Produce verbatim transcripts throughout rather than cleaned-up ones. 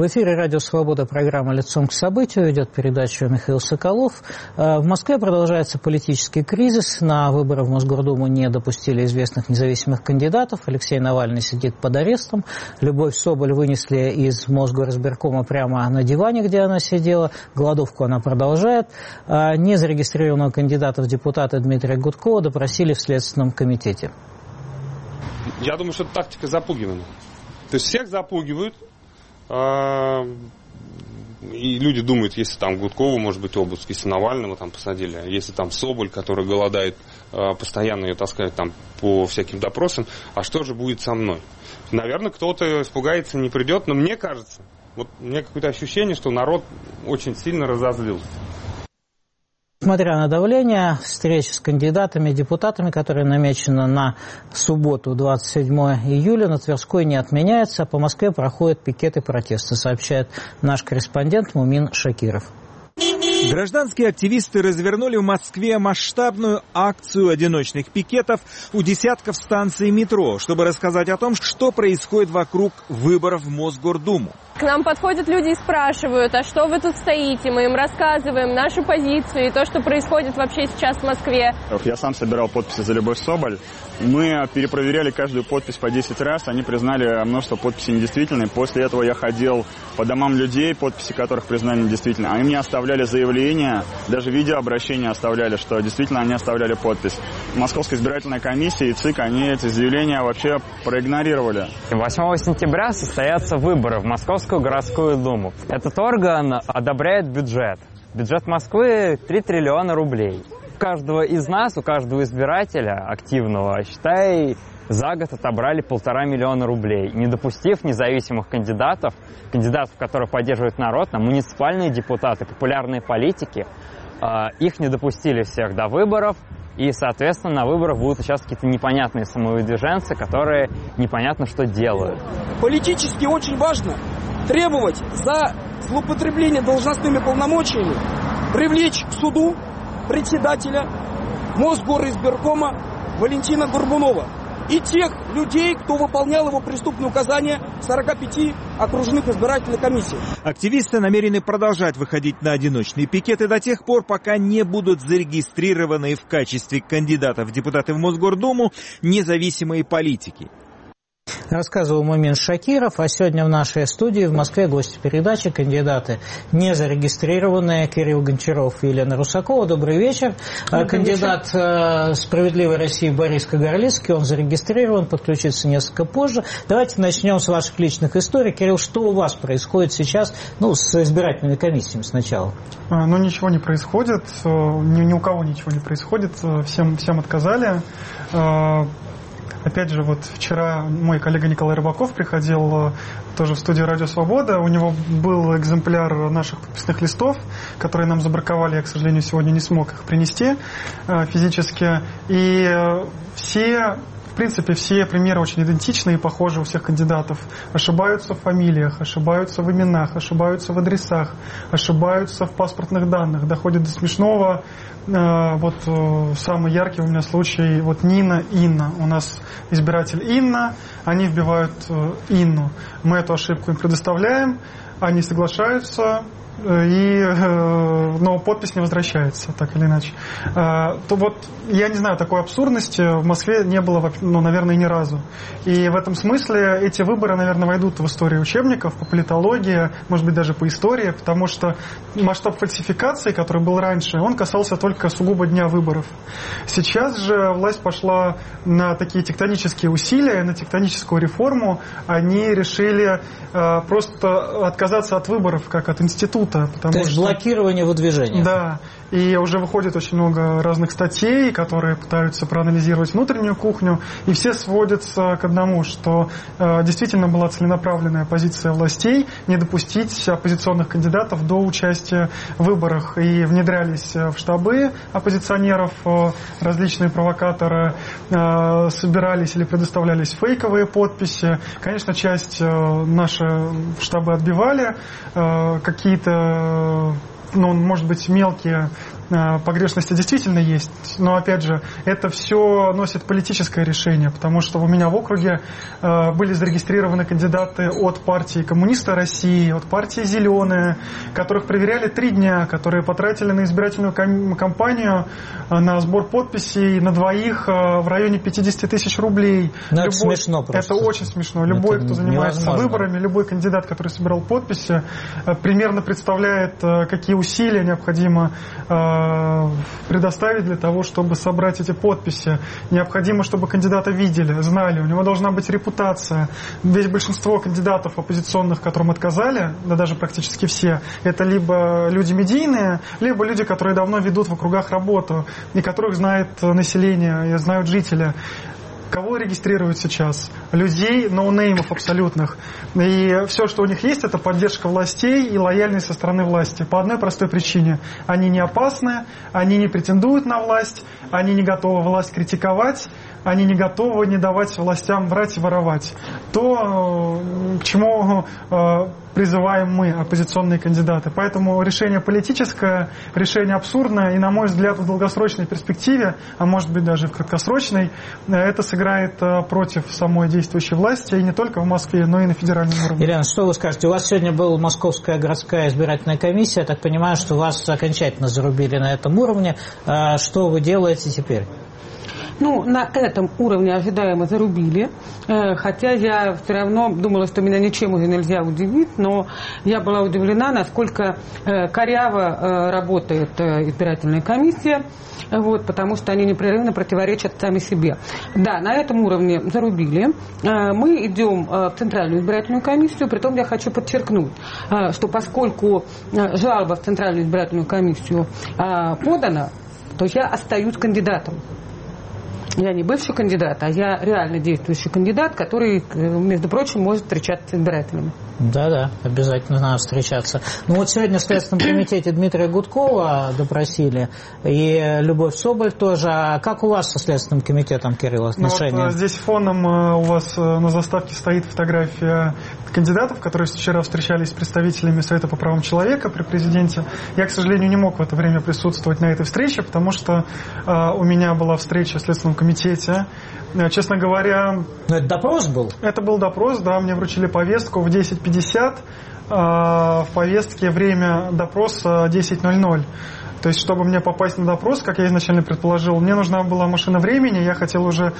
В эфире «Радио Свобода», программа «Лицом к событию», ведет передачу Михаил Соколов. В Москве продолжается политический кризис. На выборы в Мосгордуму не допустили известных независимых кандидатов. Алексей Навальный сидит под арестом. Любовь Соболь вынесли из Мосгоризбиркома прямо на диване, где она сидела. Голодовку она продолжает. Незарегистрированного кандидата в депутаты Дмитрия Гудкова допросили в Следственном комитете. Я думаю, что это тактика запугивания. То есть всех запугивают. И люди думают, если там Гудкову, может быть, обыск, если Навального там посадили, а если там Соболь, который голодает, постоянно ее таскают там по всяким допросам, а что же будет со мной? Наверное, кто-то испугается, не придет, но мне кажется, вот у меня какое-то ощущение, что народ очень сильно разозлился. Несмотря на давление, встреча с кандидатами, депутатами, которая намечена на субботу, двадцать седьмое июля, на Тверской не отменяется, а по Москве проходят пикеты протеста, сообщает наш корреспондент Мумин Шакиров. Гражданские активисты развернули в Москве масштабную акцию одиночных пикетов у десятков станций метро, чтобы рассказать о том, что происходит вокруг выборов в Мосгордуму. К нам подходят люди и спрашивают, а что вы тут стоите? Мы им рассказываем нашу позицию и то, что происходит вообще сейчас в Москве. Я сам собирал подписи за Любовь Соболь. Мы перепроверяли каждую подпись по десять раз. Они признали множество подписей недействительными. После этого я ходил по домам людей, подписи которых признали недействительными. Они мне оставляли заявления, даже видеообращения оставляли, что действительно они оставляли подпись. Московская избирательная комиссия и ЦИК, они эти заявления вообще проигнорировали. восьмого сентября состоятся выборы в Московскую городскую думу. Этот орган одобряет бюджет. Бюджет Москвы три триллиона рублей. У каждого из нас, у каждого избирателя активного, считай, за год отобрали полтора миллиона рублей, не допустив независимых кандидатов, кандидатов, которых поддерживает народ, на муниципальные депутаты, популярные политики. Их не допустили всех до выборов, и, соответственно, на выборах будут участвовать какие-то непонятные самовыдвиженцы, которые непонятно что делают. Политически очень важно требовать за злоупотребление должностными полномочиями привлечь к суду председателя Мосгоризбиркома Валентина Горбунова и тех людей, кто выполнял его преступные указания в сорока пяти окружных избирательных комиссиях. Активисты намерены продолжать выходить на одиночные пикеты до тех пор, пока не будут зарегистрированы в качестве кандидатов в депутаты в Мосгордуму независимые политики. Рассказывал Мумин Шакиров, а сегодня в нашей студии в Москве гости передачи, кандидаты незарегистрированные, Кирилл Гончаров и Елена Русакова. Добрый вечер. Добрый Кандидат вечер. «Справедливой России» Борис Кагарлицкий, он зарегистрирован, подключится несколько позже. Давайте начнем с ваших личных историй. Кирилл, что у вас происходит сейчас, ну, с избирательными комиссиями сначала? Ну, ничего не происходит, ни, ни у кого ничего не происходит, всем, всем отказали. Опять же, вот вчера мой коллега Николай Рыбаков приходил тоже в студию «Радио Свобода». У него был экземпляр наших подписных листов, которые нам забраковали. Я, к сожалению, сегодня не смог их принести физически. И все... В принципе, все примеры очень идентичны и похожи у всех кандидатов. Ошибаются в фамилиях, ошибаются в именах, ошибаются в адресах, ошибаются в паспортных данных. Доходит до смешного. Вот самый яркий у меня случай. Вот Нина, Инна. У нас избиратель Инна, они вбивают Инну. Мы эту ошибку им предоставляем, они соглашаются, и, но подпись не возвращается, так или иначе. То вот, я не знаю, такой абсурдности в Москве не было, ну, наверное, ни разу. И в этом смысле эти выборы, наверное, войдут в историю учебников, по политологии, может быть, даже по истории, потому что масштаб фальсификации, который был раньше, он касался только сугубо дня выборов. Сейчас же власть пошла на такие тектонические усилия, на тектоническую реформу. Они решили э, просто отказаться от выборов, как от института. Потому То есть что... блокирование выдвижения. Да. И уже выходит очень много разных статей, которые пытаются проанализировать внутреннюю кухню. И все сводятся к одному, что э, действительно была целенаправленная позиция властей не допустить оппозиционных кандидатов до участия в выборах. И внедрялись в штабы оппозиционеров э, различные провокаторы, э, собирались или предоставлялись фейковые подписи. Конечно, часть э, наши штабы отбивали, э, какие-то... ну, может быть, мелкие погрешности действительно есть. Но, опять же, это все носит политическое решение, потому что у меня в округе были зарегистрированы кандидаты от партии «Коммунисты России», от партии «Зеленые», которых проверяли три дня, которые потратили на избирательную кампанию, на сбор подписей на двоих в районе пятьдесят тысяч рублей. Но Любой... это смешно просто. Это очень смешно. Любой, это кто занимается невозможно. Выборами, любой кандидат, который собирал подписи, примерно представляет, какие усилия необходимо предоставить для того, чтобы собрать эти подписи. Необходимо, чтобы кандидата видели, знали, у него должна быть репутация. Ведь большинство кандидатов оппозиционных, которым отказали, да даже практически все, это либо люди медийные, либо люди, которые давно ведут в округах работу, и которых знает население, и знают жители. Кого регистрируют сейчас? Людей, ноунеймов абсолютных. И все, что у них есть, это поддержка властей и лояльность со стороны власти. По одной простой причине. Они не опасны, они не претендуют на власть, они не готовы власть критиковать, они не готовы не давать властям врать и воровать. То, к чему призываем мы, оппозиционные кандидаты. Поэтому решение политическое, решение абсурдное, и, на мой взгляд, в долгосрочной перспективе, а может быть даже в краткосрочной, это сыграет против самой действующей власти, и не только в Москве, но и на федеральном уровне. Елена, что вы скажете? У вас сегодня была Московская городская избирательная комиссия. Я так понимаю, что вас окончательно зарубили на этом уровне. Что вы делаете теперь? Ну, на этом уровне ожидаемо зарубили, хотя я все равно думала, что меня ничем уже нельзя удивить, но я была удивлена, насколько коряво работает избирательная комиссия, вот, потому что они непрерывно противоречат сами себе. Да, на этом уровне зарубили. Мы идем в Центральную избирательную комиссию, притом я хочу подчеркнуть, что поскольку жалоба в Центральную избирательную комиссию подана, то я остаюсь кандидатом. Я не бывший кандидат, а я реально действующий кандидат, который, между прочим, может встречаться с избирателями. Да-да, обязательно надо встречаться. Ну вот сегодня в Следственном комитете Дмитрия Гудкова допросили, и Любовь Соболь тоже. А как у вас со Следственным комитетом, Кирилл, отношения? Ну, вот, здесь фоном у вас на заставке стоит фотография кандидатов, которые вчера встречались с представителями Совета по правам человека при президенте. Я, к сожалению, не мог в это время присутствовать на этой встрече, потому что э, у меня была встреча в Следственном комитете. Честно говоря... Но это допрос был? Это был допрос, да. Мне вручили повестку в десять пятьдесят. Э, в повестке время допроса десять ноль ноль. То есть, чтобы мне попасть на допрос, как я изначально предположил, мне нужна была машина времени, я хотел уже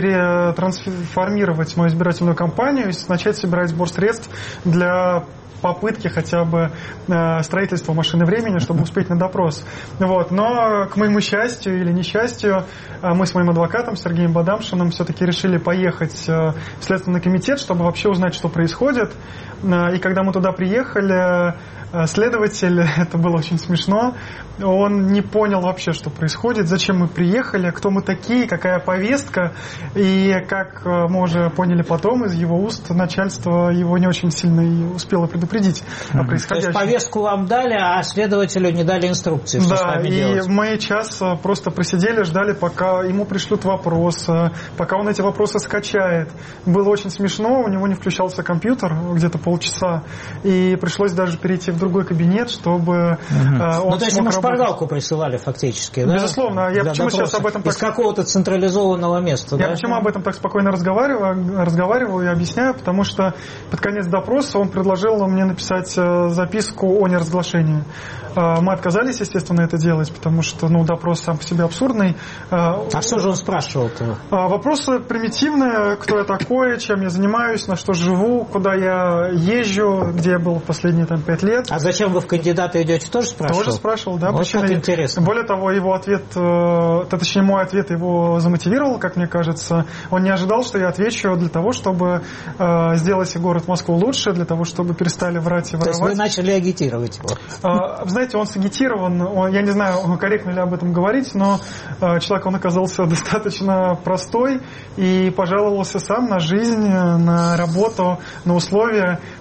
перетрансформировать мою избирательную кампанию и начать собирать сбор средств для попытки хотя бы э, строительства машины времени, чтобы успеть на допрос. Вот. Но, к моему счастью или несчастью, э, мы с моим адвокатом Сергеем Бадамшиным все-таки решили поехать э, в Следственный комитет, чтобы вообще узнать, что происходит. Э, и когда мы туда приехали, э, следователь, это было очень смешно, он не понял вообще, что происходит, зачем мы приехали, кто мы такие, какая повестка. И, как э, мы уже поняли потом из его уст, начальство его не очень сильно и успело предупредить о происходящем. То есть повестку вам дали, а следователю не дали инструкции, что да, с вами и делать. мы час просто просидели, ждали, пока ему пришлют вопросы, пока он эти вопросы скачает. Было очень смешно, у него не включался компьютер где-то полчаса, и пришлось даже перейти в другой кабинет, чтобы угу. э, он ну, то есть смог ему работать. шпаргалку присылали фактически, да? Безусловно. Я Для почему допроса. сейчас об этом так... Из какого-то централизованного места, Я да? почему об этом так спокойно разговариваю, разговариваю и объясняю, потому что под конец допроса он предложил мне написать записку о неразглашении. Мы отказались, естественно, это делать, потому что ну, допрос сам по себе абсурдный. А что же он спрашивал-то? Вопросы примитивные. Кто я такой, чем я занимаюсь, на что живу, куда я езжу, где я был в последние там, пять лет. А зачем вы в кандидаты идете, тоже спрашивал? Тоже спрашивал, да. Вот как интересно. Более того, его ответ, точнее, мой ответ его замотивировал, как мне кажется. Он не ожидал, что я отвечу для того, чтобы сделать город Москву лучше, для того, чтобы перестали врать и воровать. То есть вы начали агитировать его? Знаете, он сагитирован, он, я не знаю, корректно ли об этом говорить, но человек, он оказался достаточно простой и пожаловался сам на жизнь, на работу, на условия.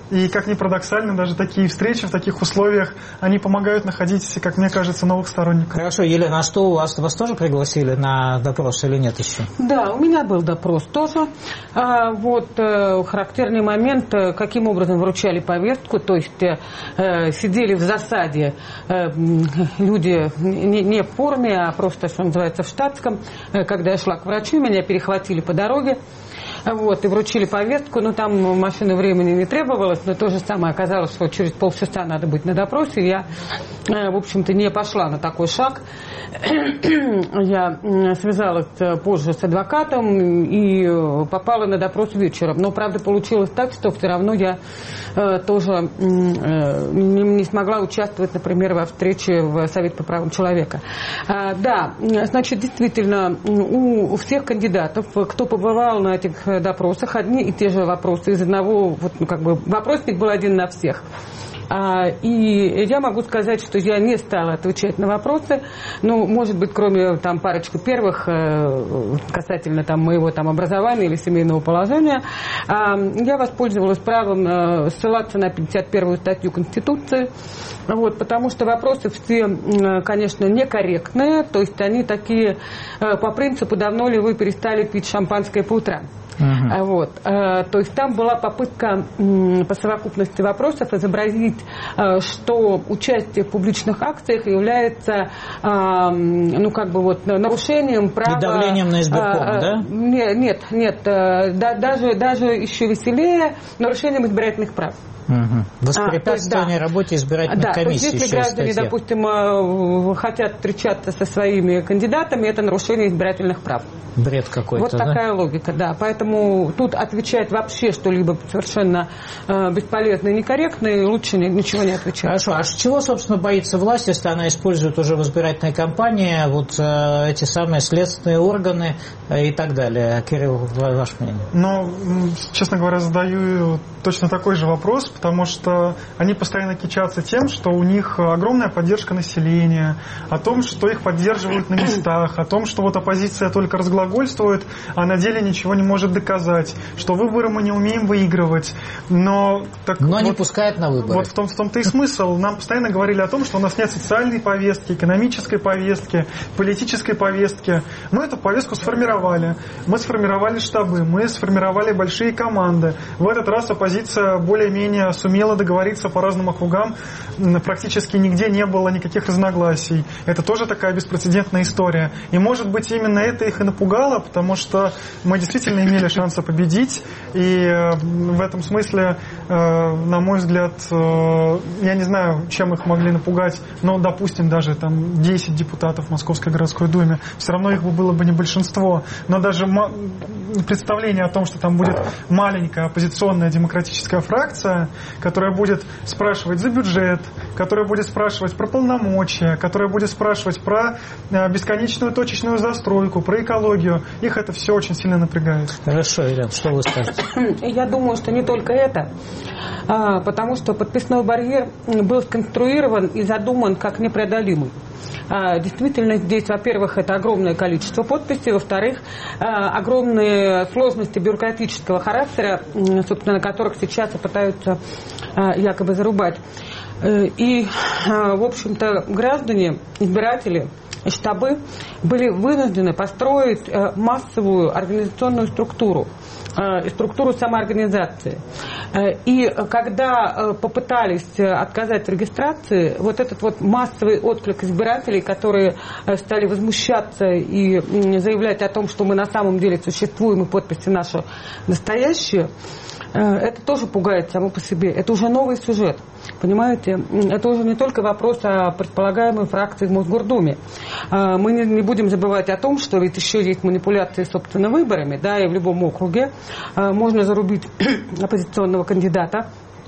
И, как ни парадоксально, даже такие встречи в таких условиях, они помогают находить, как мне кажется, новых сторонников. Хорошо, Елена, а что у вас? Вас тоже пригласили на допрос или нет еще? Да, у меня был допрос тоже. А, вот э, характерный момент, э, каким образом вручали повестку, то есть э, сидели в засаде э, люди не, не в форме, а просто, что называется, в штатском. Э, когда я шла к врачу, меня перехватили по дороге. Вот, и вручили повестку, но там машины времени не требовалось, но то же самое оказалось, что через полчаса надо быть на допросе. Я, в общем-то, не пошла на такой шаг. Я связалась позже с адвокатом и попала на допрос вечером. Но, правда, получилось так, что все равно я тоже не смогла участвовать, например, во встрече в Совете по правам человека. Да, значит, действительно, у всех кандидатов, кто побывал на этих допросах, одни и те же вопросы из одного, вот, ну, как бы, вопросник был один на всех. И я могу сказать, что я не стала отвечать на вопросы, ну, может быть, кроме там парочку первых касательно там моего там образования или семейного положения, я воспользовалась правом ссылаться на пятьдесят первую статью Конституции, вот, потому что вопросы все, конечно, некорректные, то есть они такие по принципу «давно ли вы перестали пить шампанское по утрам?». Uh-huh. Вот. То есть там была попытка по совокупности вопросов изобразить, что участие в публичных акциях является, ну, как бы вот нарушением права... И давлением на избирком, да? Нет, нет, даже, даже еще веселее, нарушением избирательных прав. Угу. Воспрепятствование а, да. работе избирательных да, комиссий. То есть, если граждане, статья. допустим, хотят встречаться со своими кандидатами, это нарушение избирательных прав. Бред какой-то. Вот такая да? логика, да. Поэтому тут отвечать вообще что-либо совершенно э, бесполезно и некорректно, и лучше ничего не отвечать. Хорошо. А чего, собственно, боится власть, если она использует уже в избирательной кампании вот э, эти самые следственные органы э, и так далее? Кирилл, ваше мнение? Ну, честно говоря, задаю точно такой же вопрос, потому что они постоянно кичатся тем, что у них огромная поддержка населения, о том, что их поддерживают на местах, о том, что вот оппозиция только разглагольствует, а на деле ничего не может доказать, что выборы мы не умеем выигрывать. Но, так, но вот, не пускают на выборы. Вот в, том, в том-то и смысл. Нам постоянно говорили о том, что у нас нет социальной повестки, экономической повестки, политической повестки. Мы эту повестку сформировали. Мы сформировали штабы, мы сформировали большие команды. В этот раз оппозиция более-менее сумела договориться по разным округам. Практически нигде не было никаких разногласий. Это тоже такая беспрецедентная история. И, может быть, именно это их и напугало, потому что мы действительно имели шансы победить. И в этом смысле, на мой взгляд, я не знаю, чем их могли напугать, но, допустим, даже там десять депутатов в Московской городской думе, все равно их было бы не большинство. Но даже представление о том, что там будет маленькая оппозиционная демократическая фракция, которая будет спрашивать за бюджет, которая будет спрашивать про полномочия, которая будет спрашивать про бесконечную точечную застройку, про экологию, их это все очень сильно напрягает. Хорошо, Елена, что вы скажете? Я думаю, что не только это, потому что подписной барьер был сконструирован и задуман как непреодолимый. Действительно, здесь, во-первых, это огромное количество подписей, во-вторых, огромные сложности бюрократического характера, собственно, на которых сейчас пытаются якобы зарубать. И, в общем-то, граждане, избиратели, штабы были вынуждены построить массовую организационную структуру, структуру самоорганизации. И когда попытались отказать в регистрации, вот этот вот массовый отклик избирателей, которые стали возмущаться и заявлять о том, что мы на самом деле существуем и подписи наши настоящие, это тоже пугает само по себе. Это уже новый сюжет. Понимаете? Это уже не только вопрос о предполагаемой фракции в Мосгордуме. Мы не будем забывать о том, что ведь еще есть манипуляции, собственно, выборами, да, и в любом округе можно зарубить оппозиционного кандидата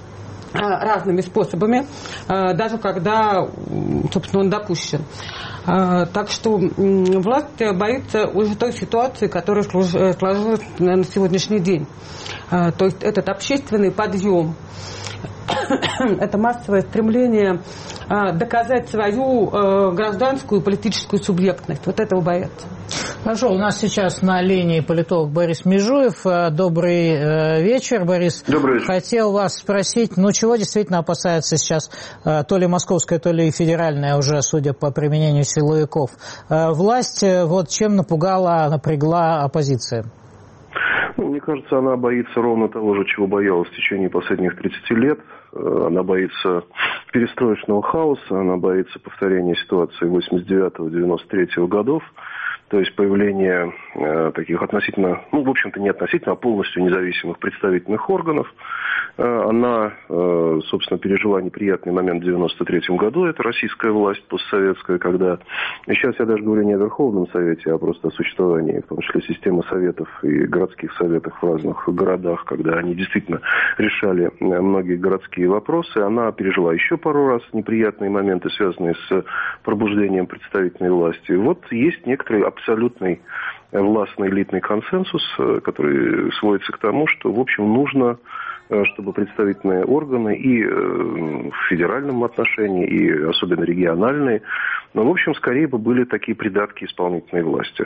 разными способами, даже когда, собственно, он допущен. Так что власть боится уже той ситуации, которая сложилась на сегодняшний день. То есть этот общественный подъем, это массовое стремление доказать свою гражданскую и политическую субъектность. Вот этого боятся. Хорошо, у нас сейчас на линии политолог Борис Межуев. Добрый вечер, Борис. Добрый вечер. Хотел вас спросить, ну чего действительно опасается сейчас то ли московская, то ли федеральная уже, судя по применению силовиков, власть, вот чем напугала, напрягла оппозиция? Ну, мне кажется, она боится ровно того же, чего боялась в течение последних тридцати лет. Она боится перестроечного хаоса, она боится повторения ситуации восемьдесят девятого — девяносто третьего годов. То есть появление э, таких относительно, ну, в общем-то, не относительно, а полностью независимых представительных органов. Э, она, э, собственно, пережила неприятный момент в девяносто третьем году. Это российская власть постсоветская, когда... И сейчас я даже говорю не о Верховном Совете, а просто о существовании, в том числе системы советов и городских советов в разных городах, когда они действительно решали многие городские вопросы. Она пережила еще пару раз неприятные моменты, связанные с пробуждением представительной власти. Вот есть некоторые абсолютный властный элитный консенсус, который сводится к тому, что, в общем, нужно, чтобы представительные органы и в федеральном отношении, и особенно региональные, но, в общем, скорее бы были такие придатки исполнительной власти.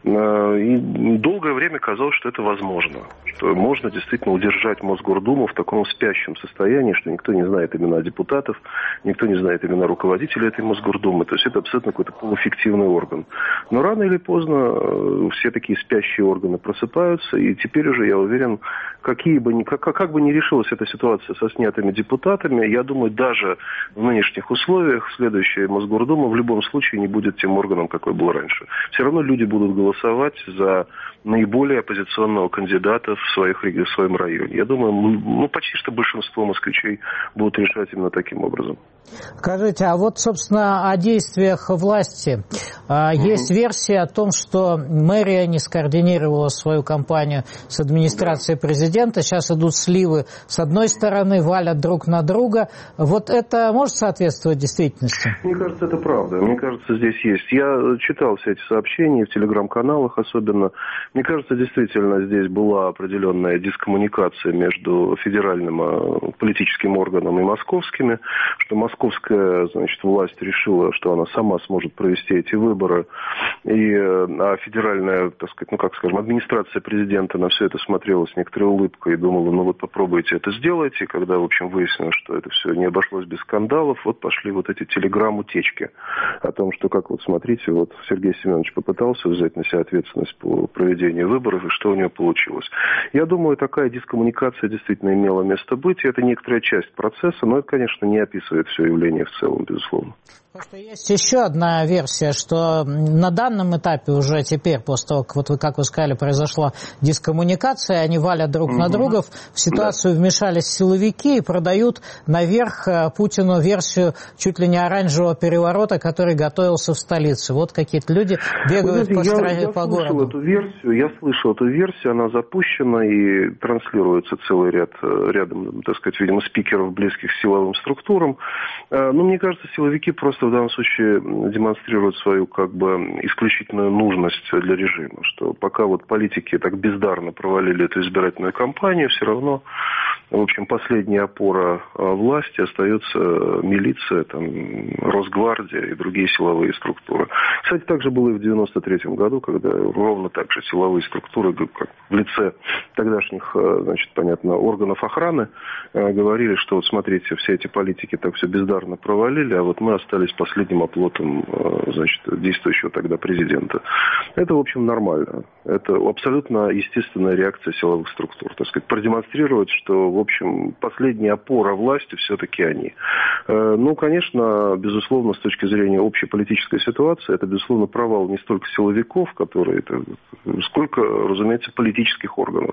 И долгое время казалось, что это возможно, что можно действительно удержать Мосгордуму в таком спящем состоянии, что никто не знает имена депутатов, никто не знает имена руководителей этой Мосгордумы, то есть это абсолютно какой-то полуфиктивный орган. Но рано или поздно все такие спящие органы просыпаются, и теперь уже, я уверен, какие бы ни, как, как бы ни решилась эта ситуация со снятыми депутатами, я думаю, даже в нынешних условиях следующая Мосгордума в любом случае не будет тем органом, какой был раньше. Все равно люди будут голосовать за наиболее оппозиционного кандидата в, своих, в своем районе. Я думаю, ну, почти что большинство москвичей будут решать именно таким образом. Скажите, а вот, собственно, о действиях власти. Mm-hmm. Есть версия о том, что мэрия не скоординировала свою кампанию с администрацией президента. Сейчас идут сливы с одной стороны, валят друг на друга. Вот это может соответствовать действительности? Мне кажется, это правда. Мне кажется, здесь есть. Я читал все эти сообщения в телеграм-каналах особенно. Мне кажется, действительно, здесь была определенная дискоммуникация между федеральным политическим органом и московскими, что московская, значит, власть решила, что она сама сможет провести эти выборы, и, а федеральная, так сказать, ну, как скажем, администрация президента на все это смотрела с некоторой улыбкой и думала, ну, вот попробуйте это сделать, и когда, в общем, выяснилось, что это все не обошлось без скандалов, вот пошли вот эти телеграм-утечки о том, что, как вот смотрите, вот Сергей Семенович попытался взять на себя ответственность по проведению выборов, и что у него получилось. Я думаю, такая дискоммуникация действительно имела место быть, и это некоторая часть процесса, но это, конечно, не описывает все явление в целом, безусловно. Просто есть еще одна версия, что на данном этапе уже теперь, после того, как, вот вы, как вы сказали, произошла дискоммуникация, они валят друг mm-hmm. на друга, в ситуацию да. вмешались силовики и продают наверх Путину версию чуть ли не оранжевого переворота, который готовился в столице. Вот какие-то люди бегают знаете, по, я, стране, я по слышал городу. Эту версию, я слышал эту версию, она запущена и транслируется целый ряд, рядом, так сказать, видимо, спикеров, близких к силовым структурам. Но мне кажется, силовики просто в данном случае демонстрируют свою как бы исключительную нужность для режима, что пока вот политики так бездарно провалили эту избирательную кампанию, все равно, в общем, последняя опора власти остается милиция, там, Росгвардия и другие силовые структуры. Кстати, так же было и в девяносто третьем году, когда ровно так же силовые структуры, как в лице тогдашних, значит, понятно, органов охраны, говорили, что вот смотрите, все эти политики так все бездарно провалили, а вот мы остались последним оплотом, значит, действующего тогда президента. Это, в общем, нормально. Это абсолютно естественная реакция силовых структур. Так сказать, продемонстрировать, что, в общем, последняя опора власти все-таки они. Ну, конечно, безусловно, с точки зрения общей политической ситуации, это, безусловно, провал не столько силовиков, которые, это, сколько, разумеется, политических органов,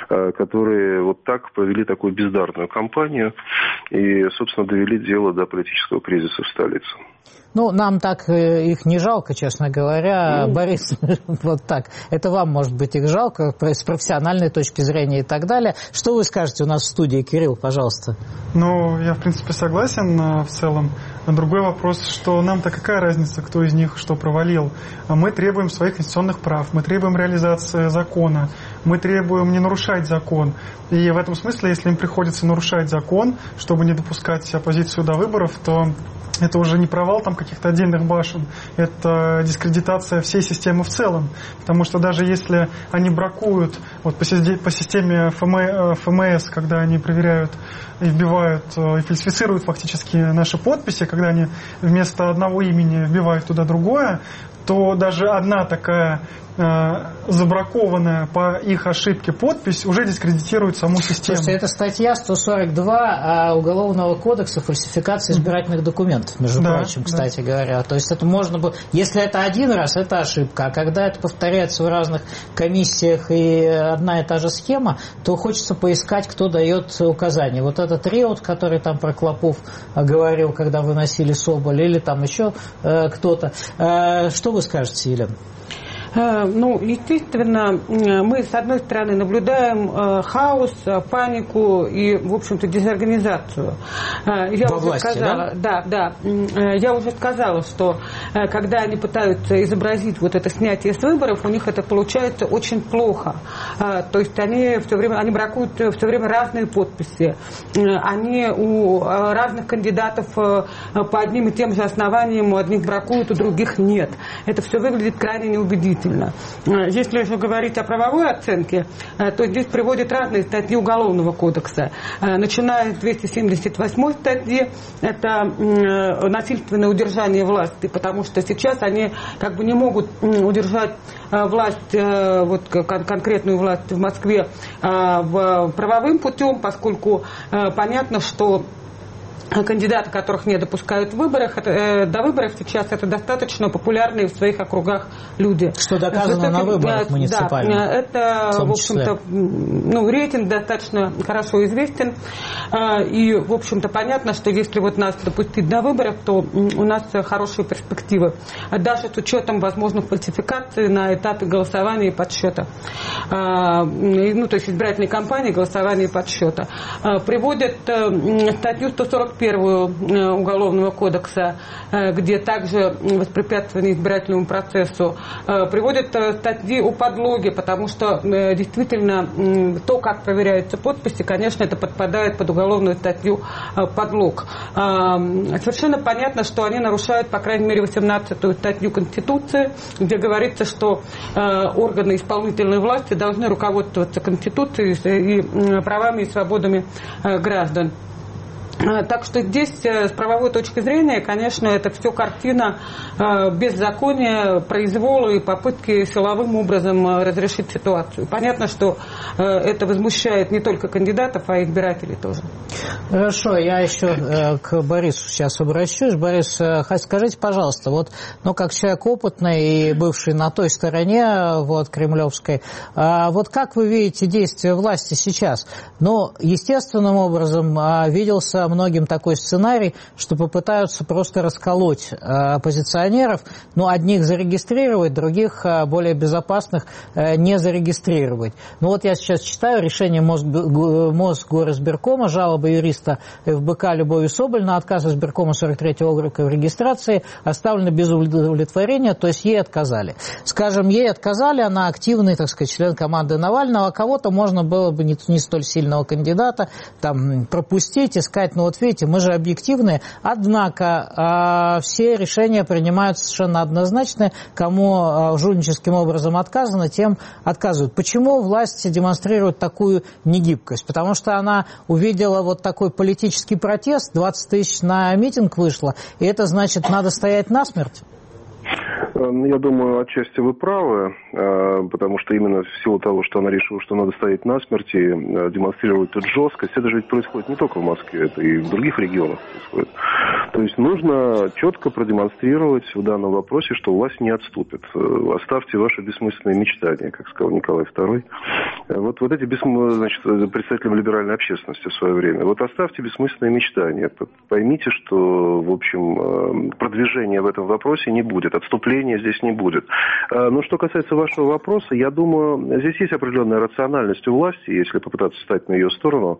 которые вот так провели такую бездарную кампанию и, собственно, довели дело до политического кризиса в столице. Ну, нам так их не жалко, честно говоря. Ну... Борис, вот так. Это вам, может быть, их жалко с профессиональной точки зрения и так далее. Что вы скажете у нас в студии? Кирилл, пожалуйста. Ну, я, в принципе, согласен в целом. Другой вопрос, что нам-то какая разница, кто из них что провалил? Мы требуем своих конституционных прав, мы требуем реализации закона, мы требуем не нарушать закон. И в этом смысле, если им приходится нарушать закон, чтобы не допускать оппозицию до выборов, то это уже не провал там каких-то отдельных башен, это дискредитация всей системы в целом. Потому что даже если они бракуют вот, по системе эф эм эс, когда они проверяют и вбивают, и фальсифицируют фактически наши подписи, когда они вместо одного имени вбивают туда другое, то даже одна такая э, забракованная по их ошибке подпись уже дискредитирует саму систему. Слушайте, это статья сто сорок два Уголовного кодекса «Фальсификация избирательных документов», между да, прочим, кстати да. говоря. То есть это можно было... Если это один раз, это ошибка. А когда это повторяется в разных комиссиях и одна и та же схема, то хочется поискать, кто дает указания. Вот этот Реут, который там про Клопов говорил, когда выносили Соболь, или там еще э, кто-то. Э, что вы скажете, Елена? Ну, естественно, мы, с одной стороны, наблюдаем хаос, панику и, в общем-то, дезорганизацию. Я Во уже власти, сказала, да? Да, да. Я уже сказала, что когда они пытаются изобразить вот это снятие с выборов, у них это получается очень плохо. То есть они все время, они бракуют все время разные подписи. Они у разных кандидатов по одним и тем же основаниям, у одних бракуют, у других нет. Это все выглядит крайне неубедительно. Если же говорить о правовой оценке, то здесь приводят разные статьи Уголовного кодекса. Начиная с двести семьдесят восьмой статьи, это насильственное удержание власти, потому что сейчас они как бы не могут удержать власть, вот конкретную власть в Москве правовым путем, поскольку понятно, что кандидаты, которых не допускают в выборах, это, э, до выборов сейчас это достаточно популярные в своих округах люди. Что доказано высоким, на выборах да, муниципальных. Да, это, в, в общем-то, ну, рейтинг достаточно хорошо известен. Э, и, в общем-то, понятно, что если вот нас допустить до выборов, то у нас хорошие перспективы. Даже с учетом возможных фальсификаций на этапе голосования и подсчета. Э, ну, то есть избирательной кампании, голосования и подсчета. Э, приводят э, статью сто сорок первую Уголовного кодекса, где также воспрепятствование избирательному процессу, приводят статьи о подлоге, потому что действительно то, как проверяются подписи, конечно, это подпадает под уголовную статью подлог. Совершенно понятно, что они нарушают, по крайней мере, восемнадцатую статью Конституции, где говорится, что органы исполнительной власти должны руководствоваться Конституцией и правами и свободами граждан. Так что здесь, с правовой точки зрения, конечно, это все картина беззакония, произвола и попытки силовым образом разрешить ситуацию. Понятно, что это возмущает не только кандидатов, а и избирателей тоже. Хорошо, я еще к Борису сейчас обращусь. Борис, скажите, пожалуйста, вот, ну, как человек опытный и бывший на той стороне, вот, кремлевской, вот как вы видите действия власти сейчас? Ну, естественным образом виделся многим такой сценарий, что попытаются просто расколоть оппозиционеров, ну, одних зарегистрировать, других, более безопасных, не зарегистрировать. Ну, вот я сейчас читаю решение Мосгоризбиркома, жалоба юриста эф бэ ка Любови Соболь на отказ избиркома сорок третьего округа в регистрации оставлена без удовлетворения, то есть ей отказали. Скажем, ей отказали, она активный, так сказать, член команды Навального, а кого-то можно было бы не, не столь сильного кандидата там пропустить, искать. Ну вот видите, мы же объективные, однако э, все решения принимаются совершенно однозначно, кому э, жульническим образом отказано, тем отказывают. Почему власть демонстрирует такую негибкость? Потому что она увидела вот такой политический протест, двадцать тысяч на митинг вышло, и это значит, надо стоять насмерть? Я думаю, отчасти вы правы, потому что именно в силу того, что она решила, что надо стоять насмерть и демонстрировать тут жесткость, это же ведь происходит не только в Москве, это и в других регионах происходит. То есть нужно четко продемонстрировать в данном вопросе, что власть не отступит. Оставьте ваши бессмысленные мечтания, как сказал Николай второй. Вот, вот эти бессмысленные, значит, представителям либеральной общественности в свое время. Вот оставьте бессмысленные мечтания. Поймите, что, в общем, продвижения в этом вопросе не будет, отступления здесь не будет. Но что касается вашего вопроса, я думаю, здесь есть определенная рациональность у власти, если попытаться встать на ее сторону.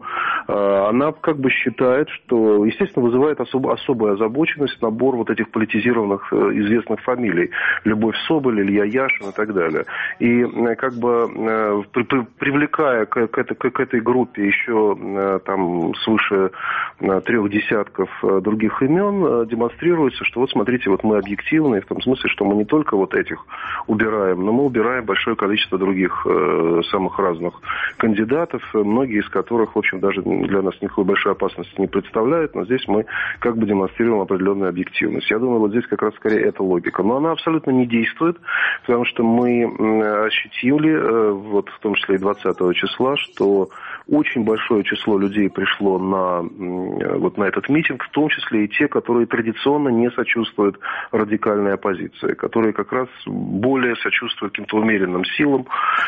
Она как бы считает, что, естественно, вызывает особо, особую озабоченность набор вот этих политизированных известных фамилий. Любовь Соболь, Илья Яшин и так далее. И как бы при, при, привлекая к, к, этой, к этой группе еще там свыше трех десятков других имен, демонстрируется, что вот смотрите, вот мы объективны, в том смысле, что мы не только вот этих убираем, но мы убираем большое количество других э, самых разных кандидатов, многие из которых, в общем, даже для нас никакой большой опасности не представляют, но здесь мы как бы демонстрируем определенную объективность. Я думаю, вот здесь как раз скорее эта логика. Но она абсолютно не действует, потому что мы э, ощутили, э, вот в том числе и двадцатого числа, что очень большое число людей пришло на, э, вот на этот митинг, в том числе и те, которые традиционно не сочувствуют радикальной оппозиции, которые как раз более сочувствуют каким-то умеренным силам,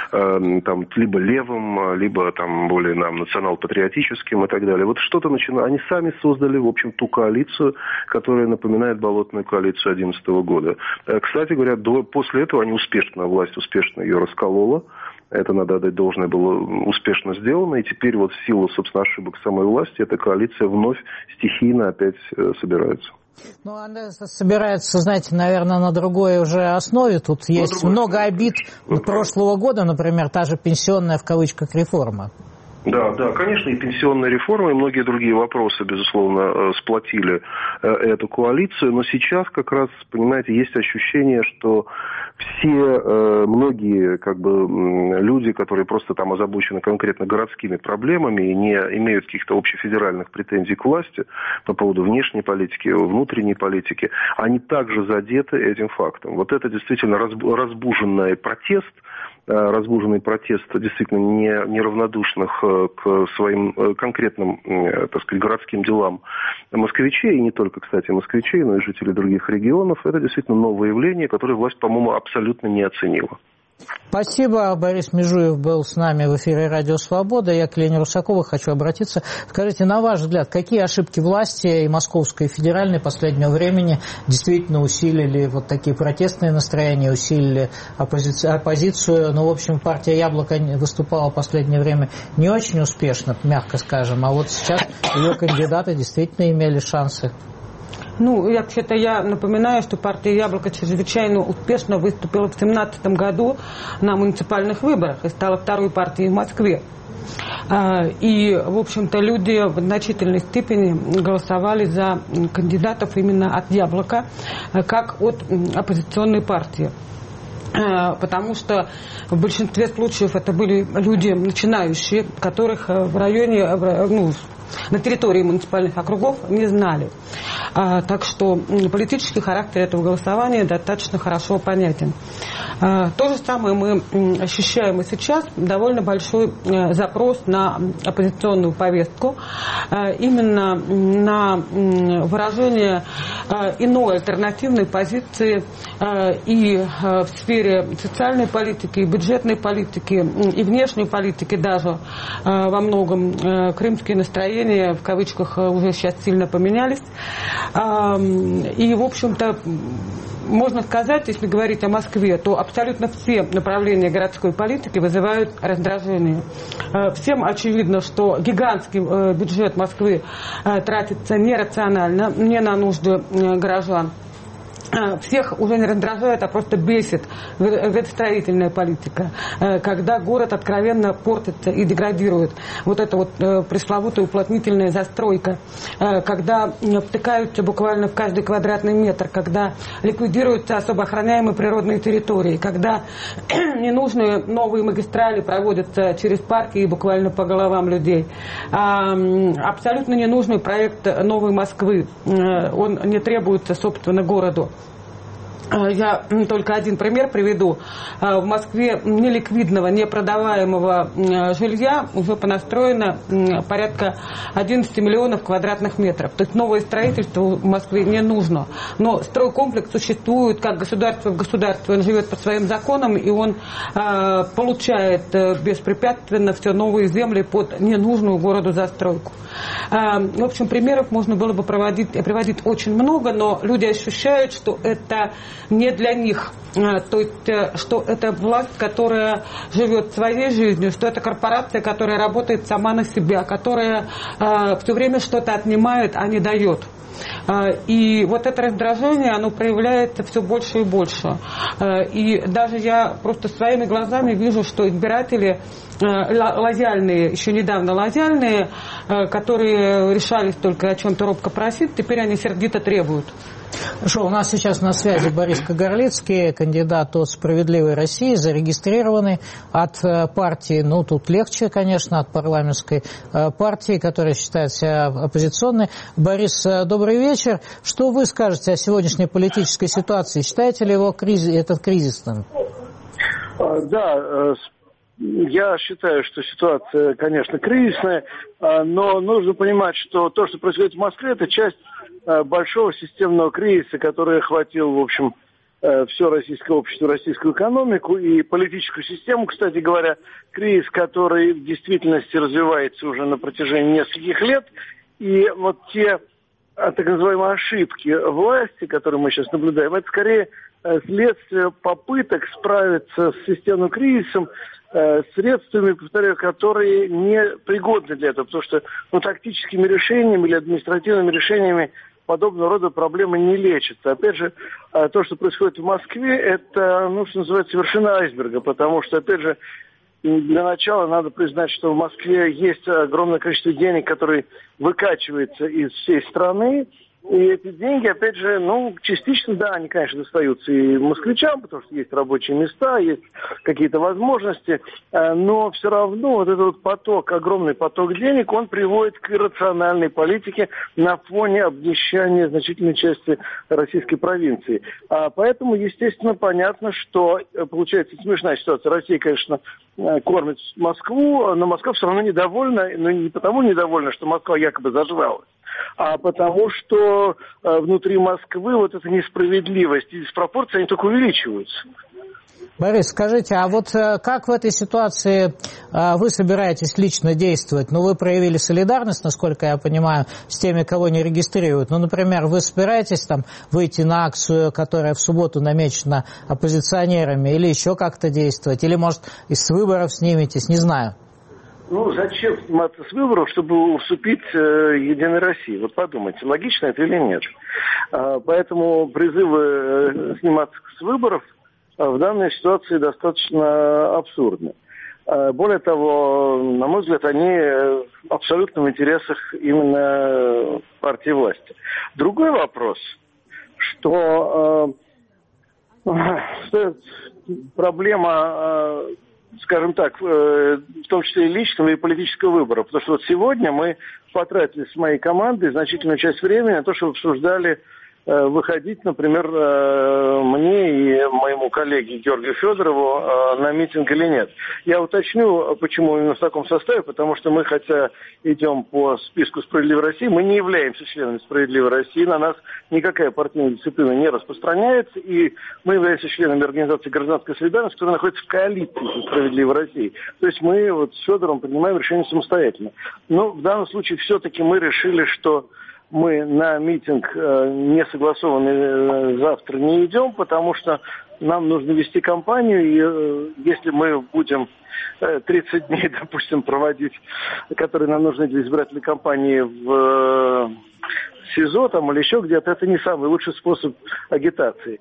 э, там, либо левым, либо там, более нам, национал-патриотическим и так далее. Вот что-то начинает. Они сами создали, в общем, ту коалицию, которая напоминает болотную коалицию две тысячи одиннадцатого года. Э, кстати говоря, до, после этого они успешно, власть успешно ее расколола. Это, надо отдать должное, было успешно сделано. И теперь вот в силу, собственно, ошибок самой власти, эта коалиция вновь стихийно опять э, собирается. Ну, она собирается, знаете, наверное, на другой уже основе. Тут на есть другой. Много обид вот прошлого года, например, та же пенсионная, в кавычках, реформа. Да, да, конечно, и пенсионная реформа, и многие другие вопросы, безусловно, сплотили эту коалицию. Но сейчас как раз, понимаете, есть ощущение, что все, многие как бы люди, которые просто там озабочены конкретно городскими проблемами и не имеют каких-то общефедеральных претензий к власти по поводу внешней политики, внутренней политики, они также задеты этим фактом. Вот это действительно разбуженный протест, разбуженный протест действительно не, неравнодушных к своим конкретным, так сказать, городским делам москвичей, и не только, кстати, москвичей, но и жителей других регионов, это действительно новое явление, которое власть, по-моему, абсолютно не оценила. Спасибо. Борис Межуев был с нами в эфире «Радио Свобода». Я к Лене Русаковой хочу обратиться. Скажите, на ваш взгляд, какие ошибки власти и московской, и федеральной последнего времени действительно усилили вот такие протестные настроения, усилили оппози... оппозицию? Ну, в общем, партия «Яблоко» выступала в последнее время не очень успешно, мягко скажем, а вот сейчас ее кандидаты действительно имели шансы. Ну, вообще-то я напоминаю, что партия «Яблоко» чрезвычайно успешно выступила в две тысячи семнадцатом году на муниципальных выборах и стала второй партией в Москве. И, в общем-то, люди в значительной степени голосовали за кандидатов именно от «Яблока», как от оппозиционной партии. Потому что в большинстве случаев это были люди начинающие, которых в районе, ну, на территории муниципальных округов не знали. А, так что политический характер этого голосования достаточно хорошо понятен. А, то же самое мы ощущаем и сейчас. Довольно большой а, запрос на оппозиционную повестку, а, именно на м, выражение а, иной альтернативной позиции а, и а, в сфере социальной политики, и бюджетной политики, и внешней политики даже а, во многом а, крымские настроения в кавычках уже сейчас сильно поменялись. И, в общем-то, можно сказать, если говорить о Москве, то абсолютно все направления городской политики вызывают раздражение. Всем очевидно, что гигантский бюджет Москвы тратится нерационально, не на нужды горожан. Всех уже не раздражает, а просто бесит градостроительная политика, когда город откровенно портится и деградирует. Вот эта вот пресловутая уплотнительная застройка, когда втыкаются буквально в каждый квадратный метр, когда ликвидируются особо охраняемые природные территории, когда ненужные новые магистрали проводятся через парки и буквально по головам людей. Абсолютно ненужный проект новой Москвы, он не требуется, собственно, городу. Я только один пример приведу. В Москве неликвидного, непродаваемого жилья уже понастроено порядка одиннадцать миллионов квадратных метров. То есть новое строительство в Москве не нужно. Но стройкомплекс существует как государство в государстве. Он живет по своим законам, и он получает беспрепятственно все новые земли под ненужную городу застройку. В общем, примеров можно было бы проводить, приводить очень много, но люди ощущают, что это не для них. То есть, что это власть, которая живет своей жизнью, что это корпорация, которая работает сама на себя, которая все время что-то отнимает, а не дает. И вот это раздражение, оно проявляется все больше и больше. И даже я просто своими глазами вижу, что избиратели лояльные, еще недавно лояльные, которые решались только о чем-то робко просить, теперь они сердито требуют. Хорошо, у нас сейчас на связи Борис Кагарлицкий, кандидат от «Справедливой России», зарегистрированный от партии, ну тут легче, конечно, от парламентской партии, которая считает себя оппозиционной. Борис, добрый вечер. Что вы скажете о сегодняшней политической ситуации? Считаете ли его кризис, этот кризисным? Да, я считаю, что ситуация, конечно, кризисная, но нужно понимать, что то, что происходит в Москве, это часть большого системного кризиса, который охватил, в общем, все российское общество, российскую экономику и политическую систему, кстати говоря, кризис, который в действительности развивается уже на протяжении нескольких лет. И вот те так называемые ошибки власти, которые мы сейчас наблюдаем, это скорее следствие попыток справиться с системным кризисом средствами, повторяю, которые не пригодны для этого, потому что ну, тактическими решениями или административными решениями подобного рода проблемы не лечатся. Опять же, то, что происходит в Москве, это, ну, что называется, вершина айсберга, потому что, опять же, для начала надо признать, что в Москве есть огромное количество денег, которые выкачиваются из всей страны. И эти деньги, опять же, ну, частично, да, они, конечно, достаются и москвичам, потому что есть рабочие места, есть какие-то возможности, но все равно вот этот вот поток, огромный поток денег, он приводит к иррациональной политике на фоне обнищания значительной части российской провинции. Поэтому, естественно, понятно, что получается смешная ситуация. Россия, конечно, кормит Москву, но Москва все равно недовольна, но не потому недовольна, что Москва якобы зажвалась, а потому что э, внутри Москвы вот эта несправедливость и диспропорции, они только увеличиваются. Борис, скажите, а вот как в этой ситуации э, вы собираетесь лично действовать? Ну, вы проявили солидарность, насколько я понимаю, с теми, кого не регистрируют. Ну, например, вы собираетесь там выйти на акцию, которая в субботу намечена оппозиционерами, или еще как-то действовать? Или, может, из выборов сниметесь? Не знаю. Ну, зачем сниматься с выборов, чтобы уступить э, Единой России? Вот подумайте, логично это или нет. А, поэтому призывы э, сниматься с выборов э, в данной ситуации достаточно абсурдны. А, более того, на мой взгляд, они абсолютно в интересах именно партии власти. Другой вопрос, что, э, что проблема... Э, скажем так, в том числе и личного, и политического выбора. Потому что вот сегодня мы потратили с моей командой значительную часть времени на то, чтобы обсуждали выходить, например, мне и моему коллеге Георгию Федорову на митинг или нет. Я уточню, почему именно в таком составе, потому что мы, хотя идем по списку «Справедливой России», мы не являемся членами «Справедливой России», на нас никакая партийная дисциплина не распространяется, и мы являемся членами организации «Гражданская солидарность», которая находится в коалиции со «Справедливой Россией». То есть мы вот с Федором принимаем решение самостоятельно. Но в данном случае все-таки мы решили, что мы на митинг э, не согласованный э, завтра не идем, потому что нам нужно вести кампанию, и э, если мы будем э, тридцать дней, допустим, проводить, которые нам нужны для избирательной кампании в э, СИЗО там, или еще где-то, это не самый лучший способ агитации.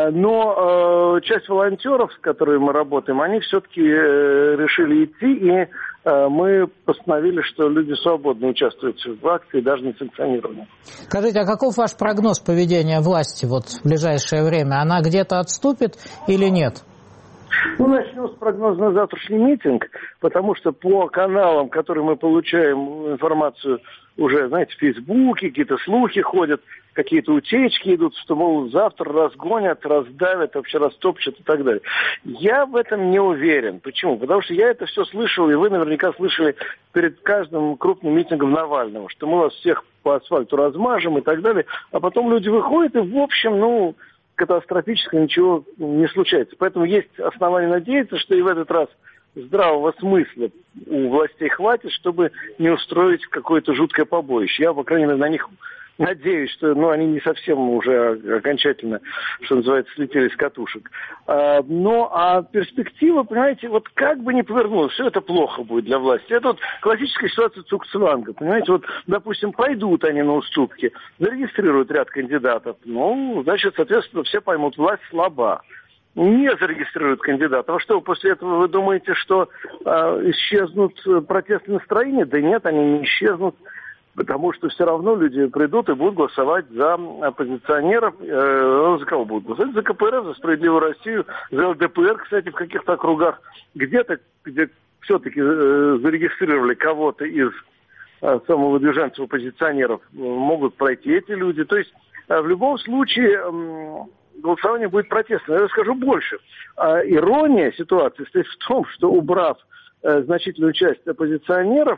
Но э, часть волонтеров, с которыми мы работаем, они все-таки э, решили идти, и мы постановили, что люди свободно участвуют в акции, даже не санкционированно. Скажите, а каков ваш прогноз поведения власти вот в ближайшее время? Она где-то отступит или нет? Ну, начнем с прогноза на завтрашний митинг, потому что по каналам, которые мы получаем информацию уже, знаете, в Фейсбуке, какие-то слухи ходят, какие-то утечки идут, что, мол, завтра разгонят, раздавят, вообще растопчут и так далее. Я в этом не уверен. Почему? Потому что я это все слышал, и вы наверняка слышали перед каждым крупным митингом Навального, что мы вас всех по асфальту размажем и так далее. А потом люди выходят, и, в общем, ну, катастрофически ничего не случается. Поэтому есть основания надеяться, что и в этот раз здравого смысла у властей хватит, чтобы не устроить какое-то жуткое побоище. Я, по крайней мере, на них надеюсь, что ну, они не совсем уже окончательно, что называется, слетели с катушек. А, но а перспектива, понимаете, вот как бы ни повернулось, все это плохо будет для власти. Это вот классическая ситуация Цукцванга. Понимаете, вот, допустим, пойдут они на уступки, зарегистрируют ряд кандидатов. Ну, значит, соответственно, все поймут, власть слаба. Не зарегистрируют кандидатов. А что, после этого вы думаете, что э, исчезнут протестные настроения? Да нет, они не исчезнут, потому что все равно люди придут и будут голосовать за оппозиционеров. Э, за кого будут голосовать? За ка пэ эр эф, за «Справедливую Россию», за эл дэ пэ эр, кстати, в каких-то округах. Где-то, где все-таки э, зарегистрировали кого-то из э, самовыдвиженцев оппозиционеров, э, могут пройти эти люди. То есть э, в любом случае... Э, голосование будет протестным. Я расскажу больше. А, ирония ситуации состоит в том, что убрав э, значительную часть оппозиционеров,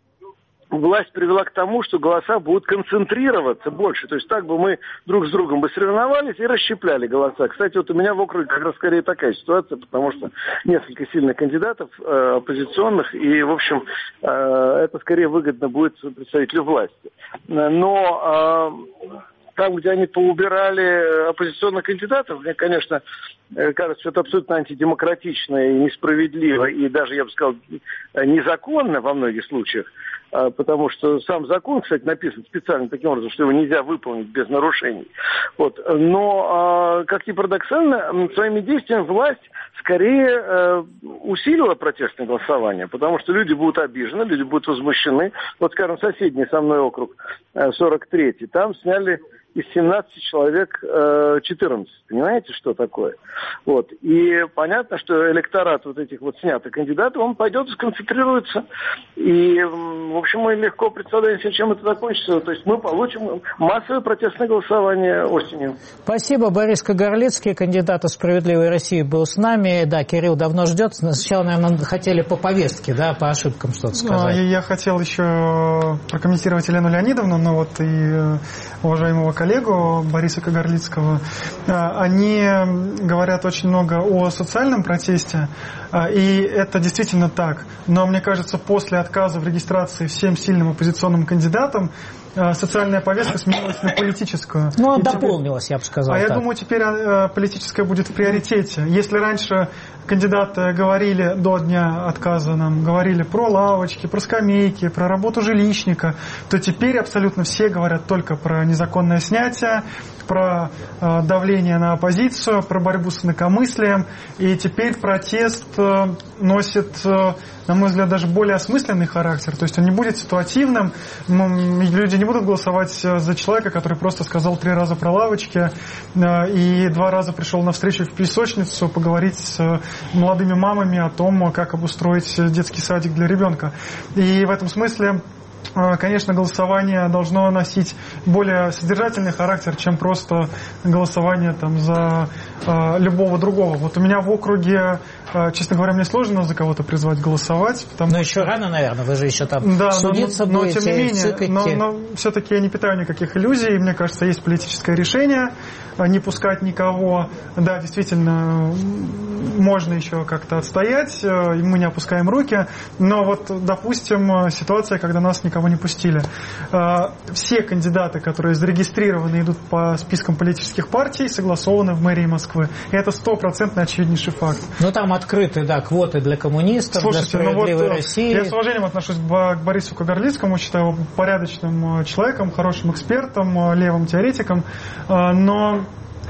власть привела к тому, что голоса будут концентрироваться больше. То есть так бы мы друг с другом бы соревновались и расщепляли голоса. Кстати, вот у меня в округе как раз скорее такая ситуация, потому что несколько сильных кандидатов э, оппозиционных, и, в общем, э, это скорее выгодно будет представителю власти. Но... Э, Там, где они поубирали оппозиционных кандидатов, мне, конечно, кажется, что это абсолютно антидемократично и несправедливо, и даже, я бы сказал, незаконно во многих случаях, потому что сам закон, кстати, написан специально таким образом, что его нельзя выполнить без нарушений. Вот. Но, как ни парадоксально, своими действиями власть скорее усилила протестное голосование, потому что люди будут обижены, люди будут возмущены. Вот, скажем, соседний со мной округ, сорок третий, там сняли из семнадцати человек четырнадцать. Понимаете, что такое? Вот. И понятно, что электорат вот этих вот снятых кандидатов, он пойдет и сконцентрируется. И, в общем, мы легко представляем себе, чем это закончится. То есть мы получим массовое протестное голосование осенью. Спасибо. Борис Кагарлицкий, кандидат от «Справедливой России», был с нами. Да, Кирилл давно ждет. Сначала, наверное, хотели по повестке, да, по ошибкам что-то сказать. Я, я хотел еще прокомментировать Елену Леонидовну, но вот и уважаемого коллегу Бориса Кагарлицкого. Они говорят очень много о социальном протесте, и это действительно так. Но мне кажется, после отказа в регистрации всем сильным оппозиционным кандидатам социальная повестка сменилась на политическую. Ну, она дополнилась, теперь... я бы сказал. А так. я думаю, теперь политическая будет в приоритете. Если раньше кандидаты говорили до дня отказа, нам говорили про лавочки, про скамейки, про работу жилищника, то теперь абсолютно все говорят только про незаконное снятие, про э, давление на оппозицию, про борьбу с инакомыслием. И теперь протест э, носит, э, на мой взгляд, даже более осмысленный характер. То есть он не будет ситуативным. Люди не будут голосовать за человека, который просто сказал три раза про лавочки э, и два раза пришел на встречу в песочницу поговорить с э, молодыми мамами о том, как обустроить детский садик для ребенка. И в этом смысле, конечно, голосование должно носить более содержательный характер, чем просто голосование там, за э, любого другого. Вот у меня в округе, э, честно говоря, мне сложно за кого-то призвать голосовать. Потому но что... еще рано, наверное, вы же еще там да, судиться но, но, будете, но, тем не менее, цикайте. Но, но все-таки я не питаю никаких иллюзий. Мне кажется, есть политическое решение не пускать никого. Да, действительно, можно еще как-то отстоять, и мы не опускаем руки. Но вот, допустим, ситуация, когда нас никого не пустили. Все кандидаты, которые зарегистрированы, идут по спискам политических партий, согласованы в мэрии Москвы. И это стопроцентно очевиднейший факт. Ну, там открыты, да, квоты для коммунистов, слушайте, для «Справедливой ну вот, России». Я с уважением отношусь к Борису Кагарлицкому, считаю его порядочным человеком, хорошим экспертом, левым теоретиком, но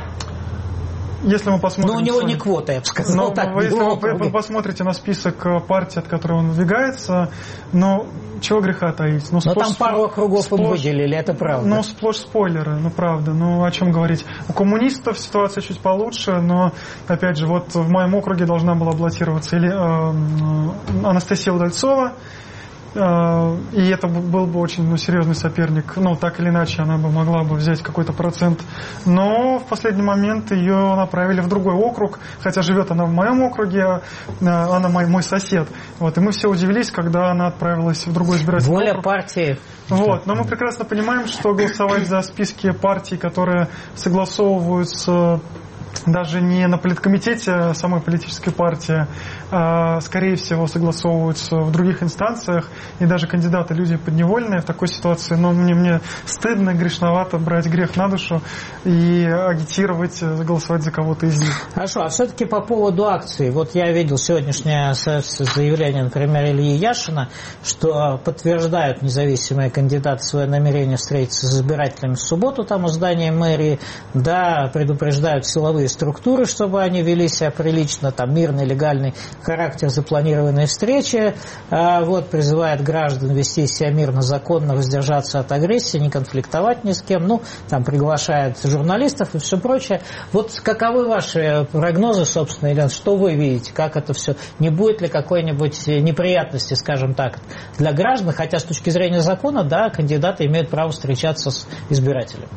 если мы посмотрим... Но у него не квота, я бы сказал. Но, так, если вы, вы посмотрите на список партий, от которых он выдвигается, ну, чего греха таить? Ну, но там пару округов сплошь, им выделили, это правда. Ну, сплошь спойлеры, ну, правда. Ну, о чем говорить? У коммунистов ситуация чуть получше, но, опять же, вот в моем округе должна была баллотироваться или, э, Анастасия Удальцова, И это был бы очень ну, серьезный соперник. Ну, так или иначе, она бы могла бы взять какой-то процент. Но в последний момент ее направили в другой округ. Хотя живет она в моем округе, она мой, мой сосед. Вот, и мы все удивились, когда она отправилась в другой избирательный Воля округ. партии. Вот, но мы прекрасно понимаем, что голосовать за списки партий, которые согласовываются даже не на политкомитете самой политической партии, а, скорее всего, согласовываются в других инстанциях, и даже кандидаты люди подневольные в такой ситуации, но мне, мне стыдно, грешновато брать грех на душу и агитировать, голосовать за кого-то из них. Хорошо, а все-таки по поводу акций. Вот я видел сегодняшнее заявление, например, Ильи Яшина, что подтверждают независимые кандидаты свое намерение встретиться с избирателями в субботу там у здания мэрии, да, предупреждают силовые структуры, чтобы они вели себя прилично, там мирный, легальный характер запланированной встречи, а, вот, призывает граждан вести себя мирно, законно, воздержаться от агрессии, не конфликтовать ни с кем, ну, там приглашает журналистов и все прочее. Вот каковы ваши прогнозы, собственно, Елена, что вы видите, как это все, не будет ли какой-нибудь неприятности, скажем так, для граждан, хотя с точки зрения закона, да, кандидаты имеют право встречаться с избирателями.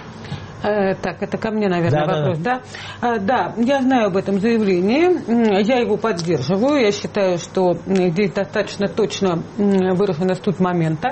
Так, это ко мне, наверное, да, вопрос, да, да? Да, я знаю об этом заявлении, я его поддерживаю, я считаю, что здесь достаточно точно выражена суть момента.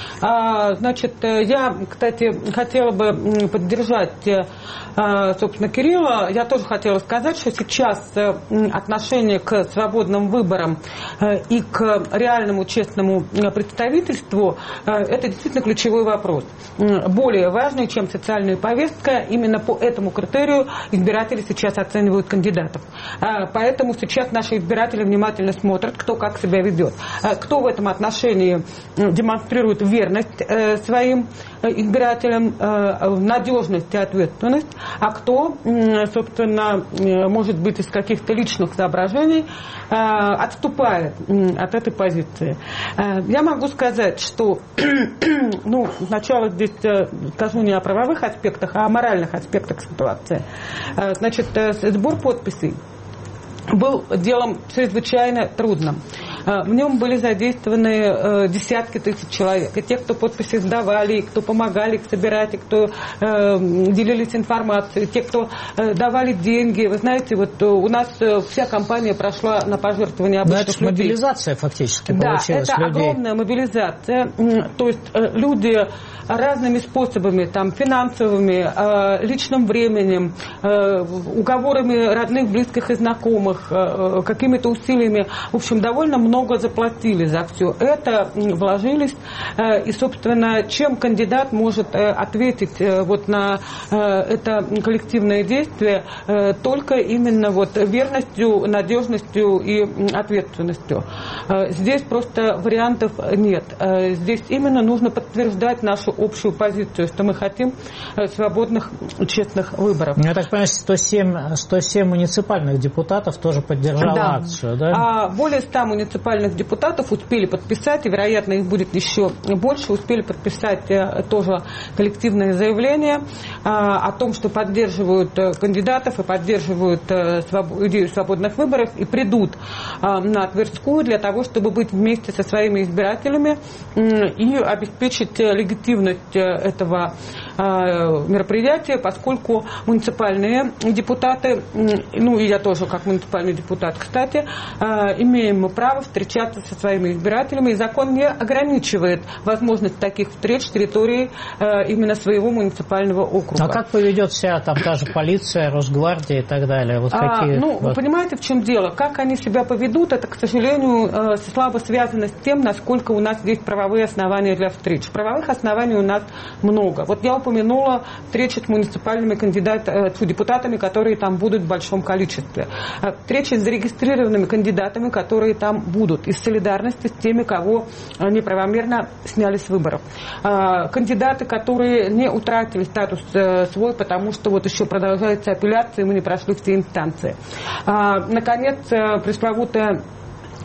Значит, я, кстати, хотела бы поддержать, собственно, Кирилла. Я тоже хотела сказать, что сейчас отношение к свободным выборам и к реальному честному представительству – это действительно ключевой вопрос. Более важный, чем социальная повестка. Именно по этому критерию избиратели сейчас оценивают кандидатов. Поэтому сейчас наши избиратели внимательно смотрят, кто как себя ведет. Кто в этом отношении демонстрирует верность своим избирателям, надежность и ответственность, а кто, собственно, может быть, из каких-то личных соображений отступает от этой позиции. Я могу сказать, что, ну, сначала здесь скажу не о правовых аспектах, а о моральных аспектах ситуации. Значит, сбор подписей был делом чрезвычайно трудным. В нем были задействованы десятки тысяч человек. И те, кто подписи сдавали, и кто помогали их собирать, и кто делились информацией, и те, кто давали деньги. Вы знаете, вот у нас вся кампания прошла на пожертвования обычных людей. Но это мобилизация фактически получилась. Да, это людей. Огромная мобилизация. То есть люди разными способами, там, финансовыми, личным временем, уговорами родных, близких и знакомых, какими-то усилиями, в общем, довольно много заплатили за все это, вложились. И, собственно, чем кандидат может ответить вот на это коллективное действие, только именно вот верностью, надежностью и ответственностью. Здесь просто вариантов нет. Здесь именно нужно подтверждать нашу общую позицию, что мы хотим свободных, честных выборов. Я так понимаю, сто семь, сто семь муниципальных депутатов тоже поддержала да. акцию, да? А более ста муниципальных депутатов успели подписать, и, вероятно, их будет еще больше, успели подписать тоже коллективное заявление о том, что поддерживают кандидатов и поддерживают идею свободных выборов и придут на Тверскую для того, чтобы быть вместе со своими избирателями и обеспечить легитимность этого мероприятия, поскольку муниципальные депутаты, ну и я тоже как муниципальный депутат, кстати, имеем право встречаться со своими избирателями, и закон не ограничивает возможность таких встреч с территории именно своего муниципального округа. А как поведет себя там та же полиция, Росгвардия и так далее? Вот а, какие, ну, вот... вы понимаете, в чем дело? Как они себя поведут, это, к сожалению, слабо связано с тем, насколько у нас есть правовые основания для встреч. Правовых оснований у нас много. Вот я упомянула встречи с муниципальными кандидатами, с депутатами, которые там будут в большом количестве. Встречи с зарегистрированными кандидатами, которые там будут, из солидарности с теми, кого неправомерно сняли с выборов. Кандидаты, которые не утратили статус свой, потому что вот еще продолжается апелляция, и мы не прошли все инстанции. Наконец, пресловутая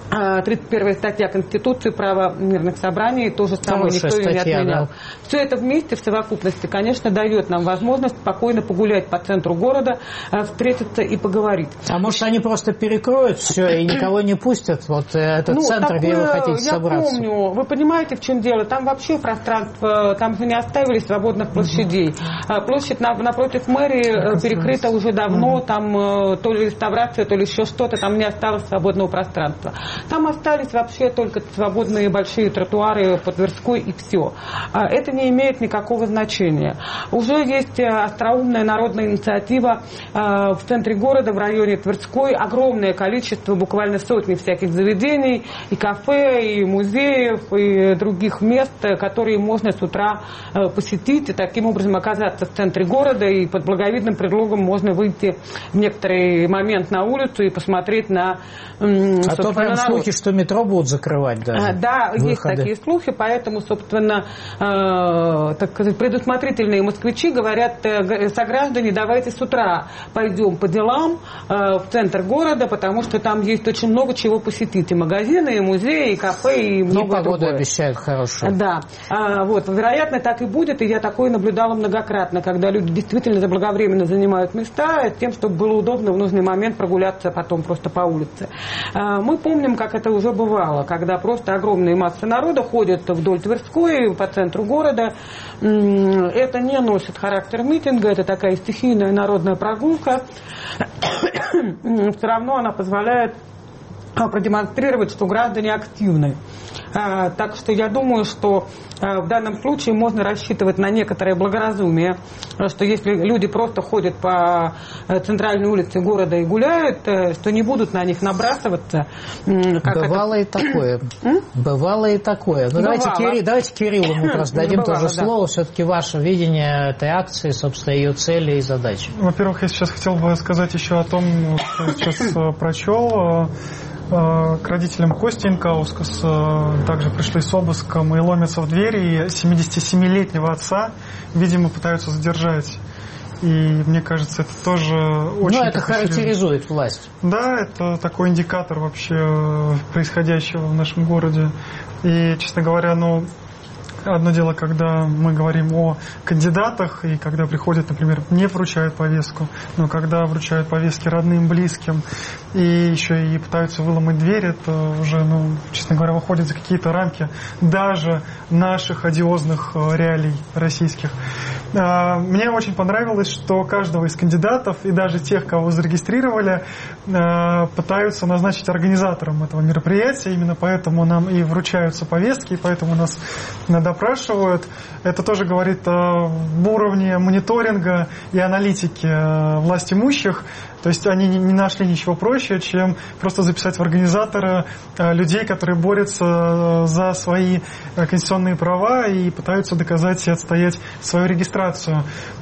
тридцать первая статья Конституции, право мирных собраний, то же самое никто ее не отменял. Да. Все это вместе, в совокупности, конечно, дает нам возможность спокойно погулять по центру города, встретиться и поговорить. А может, они просто перекроют все и никого не пустят? Вот этот ну, центр, такое, где вы хотите я собраться? Я помню. Вы понимаете, в чем дело? Там вообще пространство, там же не оставили свободных площадей. Угу. Площадь напротив мэрии перекрыта уже давно, угу. там то ли реставрация, то ли еще что-то, там не осталось свободного пространства. Там остались вообще только свободные большие тротуары по Тверской и все. Это не имеет никакого значения. Уже есть остроумная народная инициатива в центре города, в районе Тверской. Огромное количество, буквально сотни всяких заведений, и кафе, и музеев, и других мест, которые можно с утра посетить и таким образом оказаться в центре города. И под благовидным предлогом можно выйти в некоторый момент на улицу и посмотреть на... А то прям слухи, что метро будут закрывать даже. Да, выходы. Есть такие слухи, поэтому, собственно, э, так сказать, предусмотрительные москвичи говорят, э, сограждане, давайте с утра пойдем по делам э, в центр города, потому что там есть очень много чего посетить. И магазины, и музеи, и кафе, и много И погоду другое. обещают хорошую. Да, а, вот, вероятно, так и будет, и я такое наблюдала многократно, когда люди действительно заблаговременно занимают места тем, чтобы было удобно в нужный момент прогуляться потом просто по улице. А, мы помним, как это уже бывало, когда просто огромные массы народа ходят вдоль Тверской, по центру города. Это не носит характер митинга, это такая стихийная народная прогулка. Все равно она позволяет продемонстрировать, что граждане активны. А, так что я думаю, что а, в данном случае можно рассчитывать на некоторое благоразумие, что если люди просто ходят по центральной улице города и гуляют, что не будут на них набрасываться. Как Бывало это... и такое. М? Бывало и такое. Ну, давайте, Кирилл, давайте Кириллу мы просто дадим Бывало, тоже да. слово. Все-таки ваше видение этой акции, собственно, ее цели и задачи. Во-первых, я сейчас хотел бы сказать еще о том, что я сейчас прочел. К родителям Кости Инкаускас также пришли с обыском и ломятся в двери, и семидесятисемилетнего отца, видимо, пытаются задержать. И мне кажется, это тоже очень... Ну, это характеризует серьезно. Власть. Да, это такой индикатор вообще происходящего в нашем городе. И, честно говоря, ну... Одно дело, когда мы говорим о кандидатах, и когда приходят, например, не вручают повестку, но когда вручают повестки родным, близким, и еще и пытаются выломать дверь, это уже, ну, честно говоря, выходит за какие-то рамки даже наших одиозных реалий российских. Мне очень понравилось, что каждого из кандидатов, и даже тех, кого зарегистрировали, пытаются назначить организатором этого мероприятия, именно поэтому нам и вручаются повестки, и поэтому нас допрашивают. Это тоже говорит об уровне мониторинга и аналитики власть имущих. То есть они не нашли ничего проще, чем просто записать в организаторы людей, которые борются за свои конституционные права и пытаются доказать и отстоять свою регистрацию.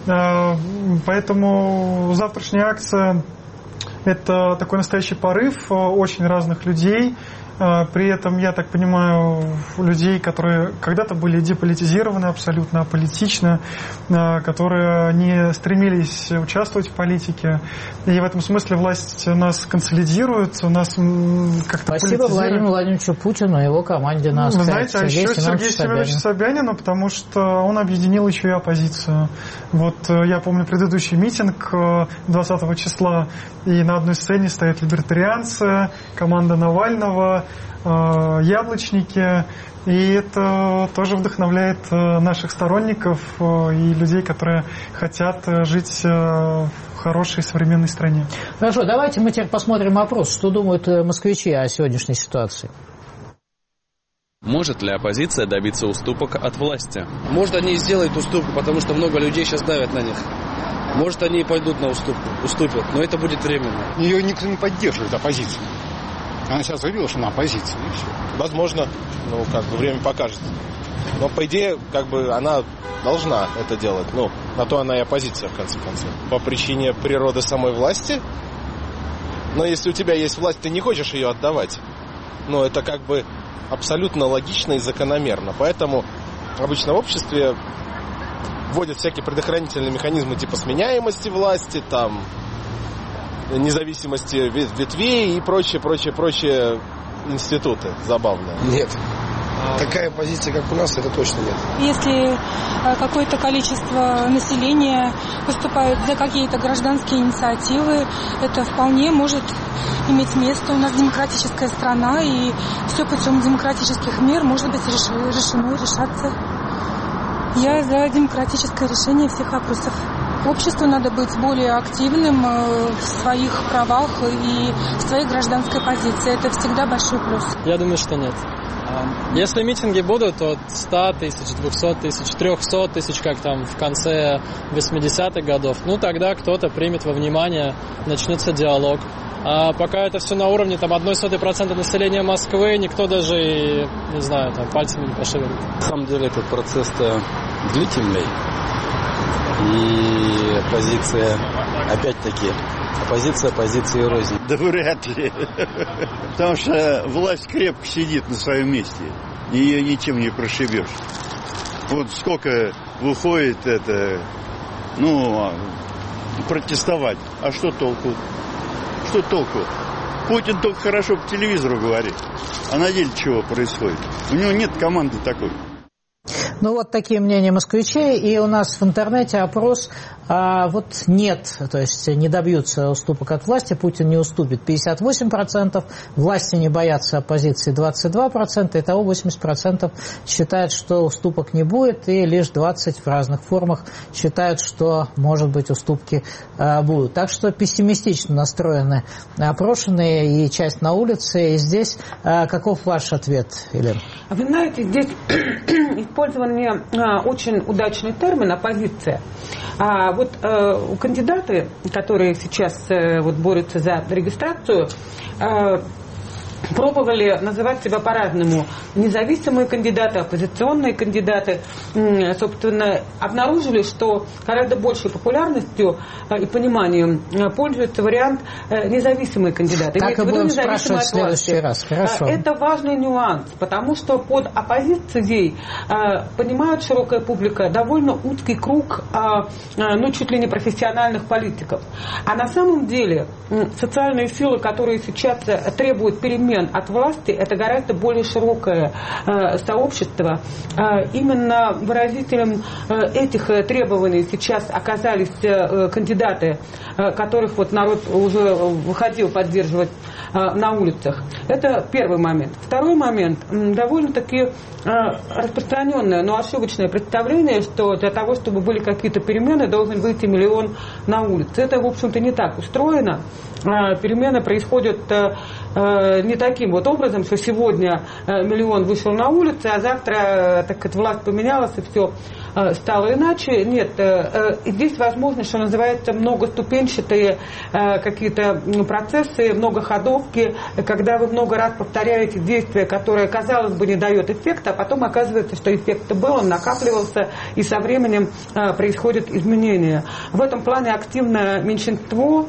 Поэтому завтрашняя акция – это такой настоящий порыв очень разных людей. При этом, я так понимаю, людей, которые когда-то были деполитизированы, абсолютно аполитичны, которые не стремились участвовать в политике. И в этом смысле власть нас консолидирует, у нас как-то Спасибо Владимиру Владимировичу Путину и его команде на Вы знаете, а еще Сергею Семеновичу Собянину, потому что он объединил еще и оппозицию. Вот я помню предыдущий митинг двадцатого числа, и на одной сцене стоят либертарианцы, команда Навального, яблочники, и это тоже вдохновляет наших сторонников и людей, которые хотят жить в хорошей современной стране. Хорошо, давайте мы теперь посмотрим опрос, что думают москвичи о сегодняшней ситуации. Может ли оппозиция добиться уступок от власти? Может, они и сделают уступку, потому что много людей сейчас давят на них. Может, они и пойдут на уступку, уступят, но это будет временно. Ее никто не поддерживает, оппозицию. Она сейчас заявила, что она оппозиция, и все. Возможно, ну, как бы время покажет. Но, по идее, как бы она должна это делать. Ну, на то она и оппозиция, в конце концов. По причине природы самой власти. Но если у тебя есть власть, ты не хочешь ее отдавать. Ну, это как бы абсолютно логично и закономерно. Поэтому обычно в обществе вводят всякие предохранительные механизмы типа сменяемости власти, там, независимости ветвей и прочее, прочее, прочее институты забавные. Нет. Такая позиция, как у нас, это точно нет. Если какое-то количество населения выступает за какие-то гражданские инициативы, это вполне может иметь место. У нас демократическая страна, и все путем демократических мер может быть решено и решаться. Я за демократическое решение всех вопросов. Обществу надо быть более активным в своих правах и в своей гражданской позиции. Это всегда большой плюс. Я думаю, что нет. Если митинги будут от ста тысяч, двухсот тысяч, трехсот тысяч, как там в конце восьмидесятых годов, ну тогда кто-то примет во внимание, начнется диалог. А пока это все на уровне там одной сотой процента населения Москвы, никто даже, и, не знаю, там пальцами не пошевелит. На самом деле этот процесс-то длительный. И оппозиция, опять-таки, оппозиция оппозиции рознь. Да вряд ли. Потому что власть крепко сидит на своем месте. Ее ничем не прошибешь. Вот сколько выходит это, ну, протестовать. А что толку? Что толку? Путин только хорошо по телевизору говорит. А на деле чего происходит? У него нет команды такой. Ну вот такие мнения москвичей, и у нас в интернете опрос, а, вот нет, то есть не добьются уступок от власти, Путин не уступит, пятьдесят восемь процентов, власти не боятся оппозиции двадцать два процента, итого восемьдесят процентов считают, что уступок не будет, и лишь двадцать процентов в разных формах считают, что, может быть, уступки а, будут. Так что пессимистично настроены опрошенные и часть на улице, и здесь а, каков ваш ответ, Елена? Вы знаете, здесь использован а, очень удачный термин «оппозиция». А вот а, кандидаты, которые сейчас а, вот, борются за регистрацию, а, пробовали называть себя по-разному. Независимые кандидаты, оппозиционные кандидаты, собственно, обнаружили, что гораздо большей популярностью и пониманием пользуется вариант независимые кандидаты. Так и будем спрашивать в следующий раз. Хорошо. Это важный нюанс, потому что под оппозицией понимает широкая публика довольно узкий круг, ну, чуть ли не профессиональных политиков. А на самом деле социальные силы, которые сейчас требуют перемен от власти, это гораздо более широкое э, сообщество. Э, именно выразителем э, этих требований сейчас оказались э, кандидаты, э, которых вот народ уже выходил поддерживать э, на улицах. Это первый момент. Второй момент. Довольно-таки э, распространенное, но ошибочное представление, что для того, чтобы были какие-то перемены, должен выйти миллион на улицу. Это, в общем-то, не так устроено. Э, перемены происходят э, э, не таким вот образом, что сегодня миллион вышел на улицу, а завтра, так сказать, власть поменялась и все стало иначе. Нет, здесь возможно, что называется, многоступенчатые какие-то процессы, многоходовки, когда вы много раз повторяете действия, которое, казалось бы, не дает эффекта, а потом оказывается, что эффект был, он накапливался, и со временем происходят изменения. В этом плане активное меньшинство,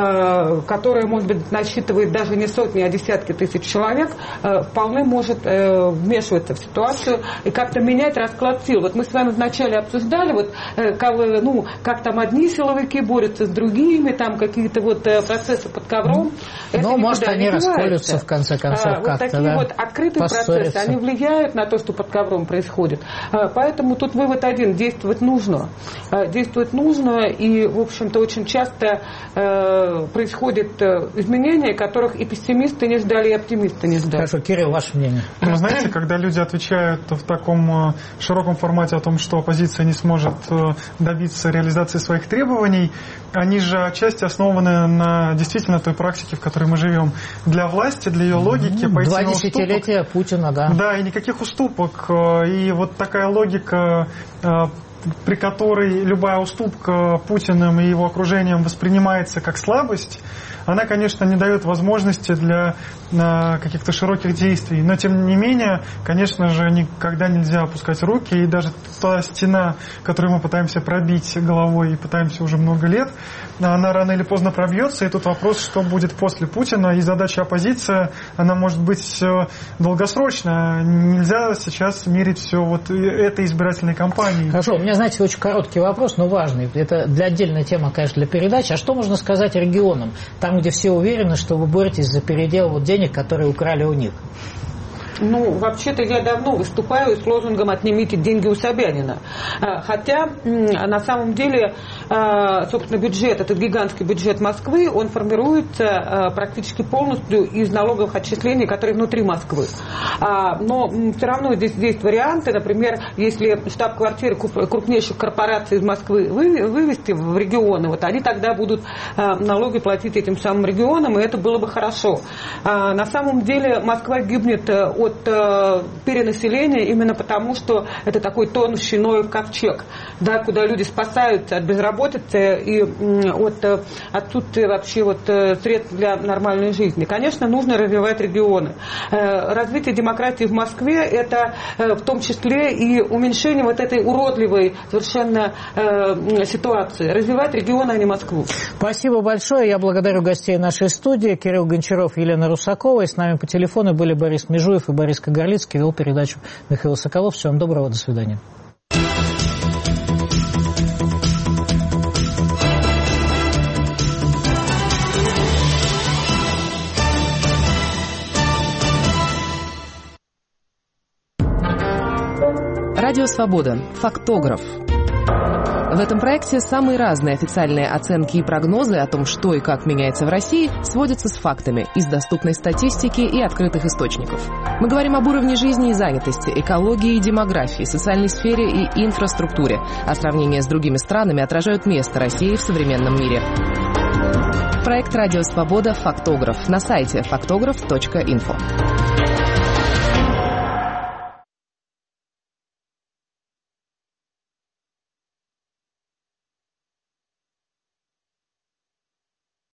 которое, может быть, насчитывает даже не сотни, а десятки тысяч человек, вполне может вмешиваться в ситуацию и как-то менять расклад сил. Вот мы с вами вначале обсуждали, вот, как, ну, как там одни силовики борются с другими, там какие-то вот процессы под ковром. Ну, может, они расколются в конце концов а, как-то. Вот такие да, вот открытые процессы, они влияют на то, что под ковром происходит. Поэтому тут вывод один: действовать нужно. Действовать нужно, и, в общем-то, очень часто происходят изменения, которых и пессимисты не ждали, и оптимисты не ждали. Хорошо, Кирилл, ваше мнение? Вы знаете, когда люди отвечают в таком широком формате о том, что оппозиция не сможет добиться реализации своих требований, они же отчасти основаны на действительно той практике, в которой мы живем. Для власти, для ее логики ну, пойти два на уступок. десятилетия Путина, да. Да, и никаких уступок. И вот такая логика, при которой любая уступка Путиным и его окружением воспринимается как слабость, она, конечно, не дает возможности для каких-то широких действий. Но, тем не менее, конечно же, никогда нельзя опускать руки. И даже та стена, которую мы пытаемся пробить головой и пытаемся уже много лет, она рано или поздно пробьется. И тут вопрос, что будет после Путина. И задача оппозиции, она может быть долгосрочная. Нельзя сейчас мерить все вот этой избирательной кампанией. Хорошо, у меня меня, знаете, очень короткий вопрос, но важный. Это для отдельной темы, конечно, для передачи. А что можно сказать регионам, там, где все уверены, что вы боретесь за передел вот денег, которые украли у них? Ну, вообще-то я давно выступаю с лозунгом «Отнимите деньги у Собянина». Хотя, на самом деле, собственно, бюджет, этот гигантский бюджет Москвы, он формируется практически полностью из налоговых отчислений, которые внутри Москвы. Но все равно здесь есть варианты. Например, если штаб-квартиры крупнейших корпораций из Москвы вывести в регионы, вот они тогда будут налоги платить этим самым регионам, и это было бы хорошо. На самом деле Москва гибнет от от перенаселения именно потому, что это такой тонущий Ноев ковчег, да, куда люди спасаются от безработицы и от отсутствия вообще вот средств для нормальной жизни. Конечно, нужно развивать регионы. Развитие демократии в Москве – это в том числе и уменьшение вот этой уродливой совершенно ситуации. Развивать регионы, а не Москву. Спасибо большое. Я благодарю гостей нашей студии. Кирилл Гончаров, Елена Русакова. И с нами по телефону были Борис Межуев и Борис Кагарлицкий. Вел передачу Михаил Соколов. Всего вам доброго. До свидания. Радио «Свобода». Фактограф. В этом проекте самые разные официальные оценки и прогнозы о том, что и как меняется в России, сводятся с фактами из доступной статистики и открытых источников. Мы говорим об уровне жизни и занятости, экологии и демографии, социальной сфере и инфраструктуре, а сравнения с другими странами отражают место России в современном мире. Проект «Радио Свобода. Фактограф» на сайте фактограф точка инфо.